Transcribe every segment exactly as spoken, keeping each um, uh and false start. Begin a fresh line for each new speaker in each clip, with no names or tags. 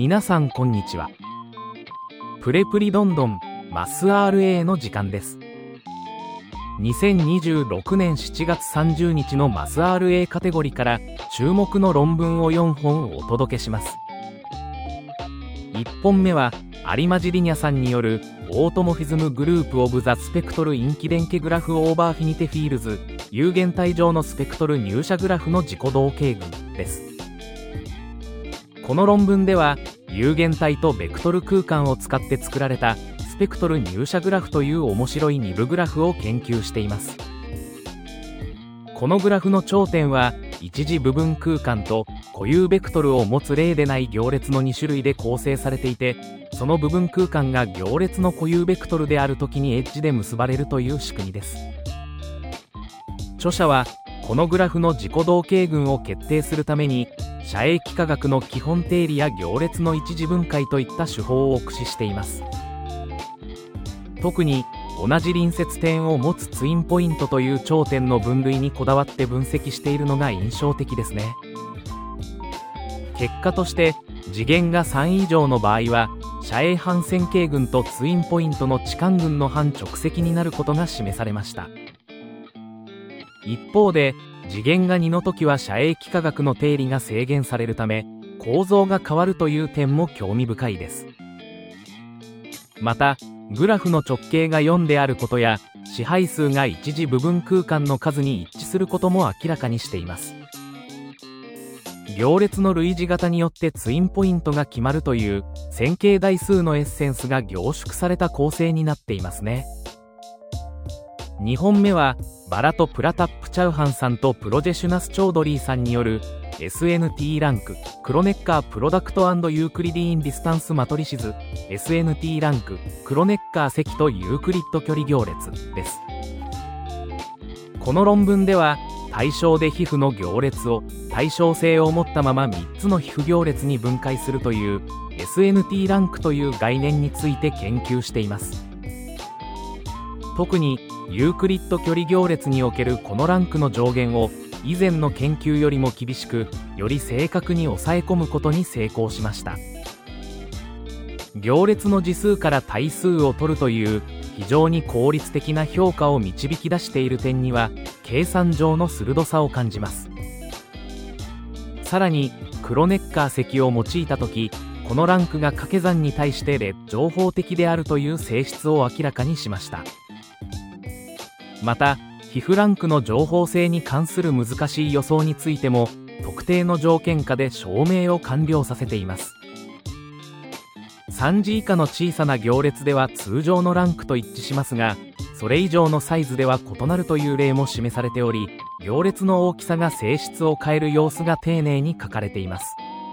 皆さんこんにちは。プレプリどんどんマス アールエー の時間です。にせんにじゅうろくねんしちがつさんじゅうにちのマス アールエー カテゴリーから注目の論文をよんほんお届けします。いっぽんめは有馬ジリニャさんによるオートモフィズムグループオブザスペクトルインキデンケグラフオーバーフィニテフィールズ有限体上のスペクトル入射グラフの自己同型群です。この論文では有限体とベクトル空間を使って作られたスペクトル入射グラフという面白いに部グラフを研究しています。このグラフの頂点は一次部分空間と固有ベクトルを持つ例でない行列のにしゅるいで構成されていて、その部分空間が行列の固有ベクトルであるときにエッジで結ばれるという仕組みです。著者はこのグラフの自己同型群を決定するために遮影幾何学の基本定理や行列の一次分解といった手法を駆使しています。特に同じ隣接点を持つツインポイントという頂点の分類にこだわって分析しているのが印象的ですね。結果として次元がさん以上の場合は遮影半線形群とツインポイントの置換群の半直積になることが示されました。一方で次元がにの時は遮影幾何学の定理が制限されるため構造が変わるという点も興味深いです。またグラフの直径がよんであることや支配数が一次部分空間の数に一致することも明らかにしています。行列の類似型によってツインポイントが決まるという線形代数のエッセンスが凝縮された構成になっていますね。にほんめはバラト・プラタップ・チャウハンさんとプロジェシュナス・チョードリーさんによる エスエヌティー ランククロネッカープロダクト&ユークリディーンディスタンスマトリシズ エスエヌティー ランククロネッカー積とユークリッド距離行列です。この論文では対称で皮膚の行列を対称性を持ったままみっつの皮膚行列に分解するという エスエヌティー ランクという概念について研究しています。特にユークリッド距離行列におけるこのランクの上限を以前の研究よりも厳しくより正確に抑え込むことに成功しました。行列の次数から対数を取るという非常に効率的な評価を導き出している点には計算上の鋭さを感じます。さらにクロネッカー積を用いた時このランクが掛け算に対して列情報的であるという性質を明らかにしました。また皮膚ランクの情報性に関する難しい予想についても特定の条件下で証明を完了させています。さんじ以下の小さな行列では通常のランクと一致しますが、それ以上のサイズでは異なるという例も示されており、行列の大きさが性質を変える様子が丁寧に書かれています。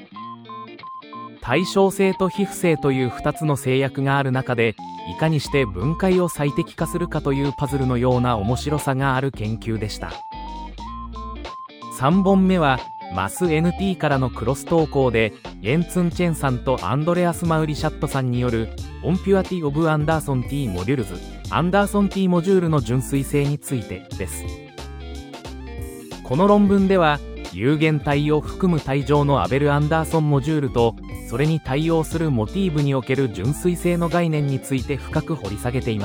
対称性と皮膚性というふたつの制約がある中でいかにして分解を最適化するかというパズルのような面白さがある研究でした。さんぼんめはマス エヌティー からのクロス投稿でイェンツン・チェンさんとアンドレアス・マウリシャットさんによるオンピュアティ・オブ・アンダーソン T モデュルズアンダーソン T モジュールの純粋性についてです。この論文では有限体を含む体上のアベル・アンダーソンモジュールとそれに対応するモチーフにおける純粋性の概念について深く掘り下げています。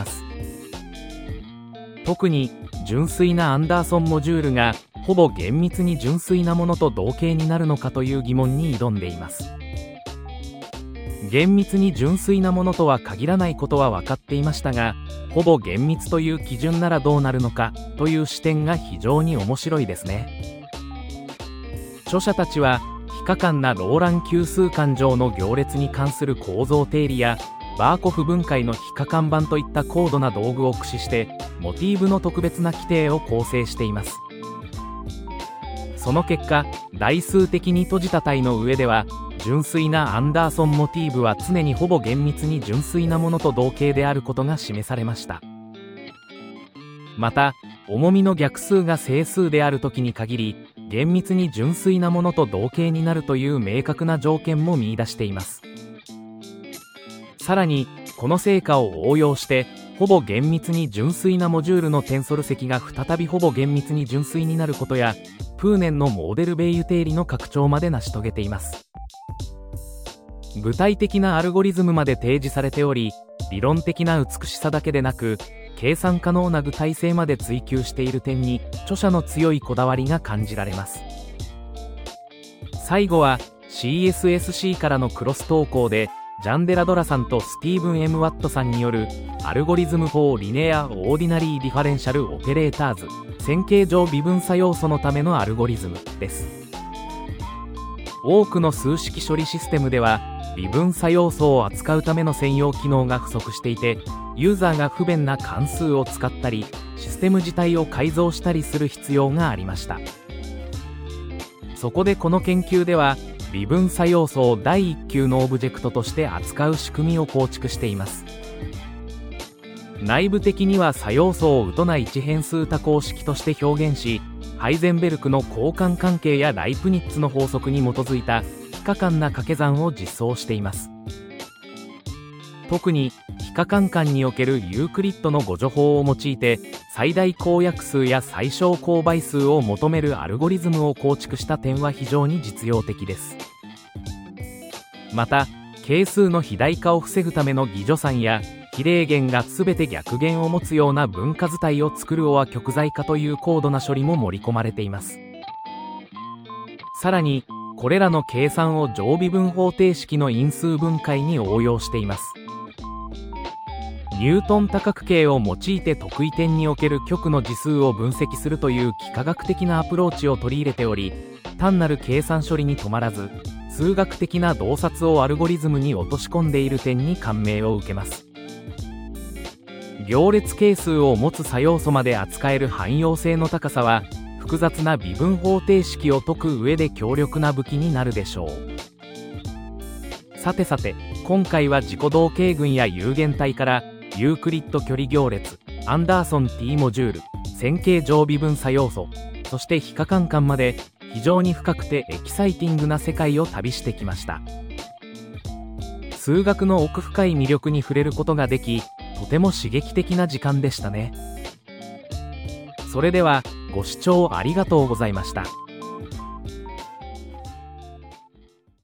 特に純粋なアンダーソンモジュールがほぼ厳密に純粋なものと同型になるのかという疑問に挑んでいます。厳密に純粋なものとは限らないことは分かっていましたが、ほぼ厳密という基準ならどうなるのかという視点が非常に面白いですね。著者たちは非可感なローラン級数間上の行列に関する構造定理やバーコフ分解の非可感版といった高度な道具を駆使してモチーフの特別な規定を構成しています。その結果代数的に閉じた体の上では純粋なアンダーソンモチーフは常にほぼ厳密に純粋なものと同型であることが示されました。また重みの逆数が整数であるときに限り厳密に純粋なものと同型になるという明確な条件も見出しています。さらにこの成果を応用してほぼ厳密に純粋なモジュールのテンソル積が再びほぼ厳密に純粋になることやプーネンのモーデルベイユ定理の拡張まで成し遂げています。 具体的なアルゴリズムまで提示されており、理論的な美しさだけでなく、計算可能な具体性まで追求している点に著者の強いこだわりが感じられます。最後は シーエスエスシー からのクロス投稿で、ジャンデラドラさんとスティーブン・エム・ワットさんによるアルゴリズム for Linear Ordinary Differential Operators 線形上微分差要素のためのアルゴリズムです。多くの数式処理システムでは微分差要素を扱うための専用機能が不足していて、ユーザーが不便な関数を使ったりシステム自体を改造したりする必要がありました。そこでこの研究では微分差要素を第一級のオブジェクトとして扱う仕組みを構築しています。内部的には差要素をウトな一変数多項式として表現し、ハイゼンベルクの交換関係やライプニッツの法則に基づいた非可感な掛け算を実装しています。特に非可感間におけるユークリッドの互助法を用いて最大公約数や最小公倍数を求めるアルゴリズムを構築した点は非常に実用的です。また係数の肥大化を防ぐための偽助算や比例弦が全て逆弦を持つような分割体を作るオア極在化という高度な処理も盛り込まれています。さらにこれらの計算を上微分方程式の因数分解に応用しています。ニュートン多角形を用いて特異点における極の次数を分析するという幾何学的なアプローチを取り入れており、単なる計算処理に止まらず数学的な洞察をアルゴリズムに落とし込んでいる点に感銘を受けます。行列係数を持つ差要素まで扱える汎用性の高さは複雑な微分方程式を解く上で強力な武器になるでしょう。さてさて、今回は自己同型群や有限体からユークリッド距離行列、アンダーソン T モジュール、線形上微分差要素、そして非可感間まで非常に深くてエキサイティングな世界を旅してきました。数学の奥深い魅力に触れることができ、とても刺激的な時間でしたね。それではご視聴ありがとうございました。